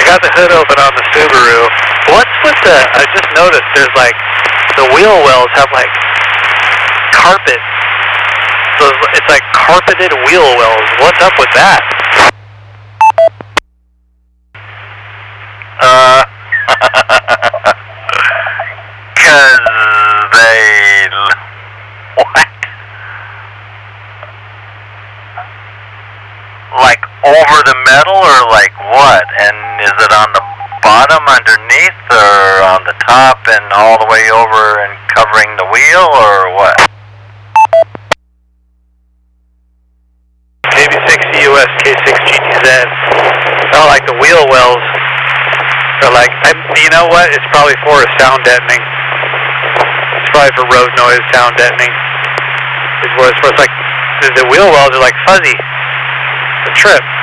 got the hood open on the Subaru. What's with the, I just noticed there's like, the wheel wells have like carpet. So it's like carpeted wheel wells. What's up with that? Cause they, what? Like over the metal or like what? And is it on the bottom underneath or on the top and all the way over and covering the wheel or what? KB60 US K6 GTZ. Oh, like the wheel wells are like, you know what? It's probably for sound deadening. It's probably for road noise, sound deadening. Is what it's for. It's like, the wheel wells are like fuzzy. It's a trip.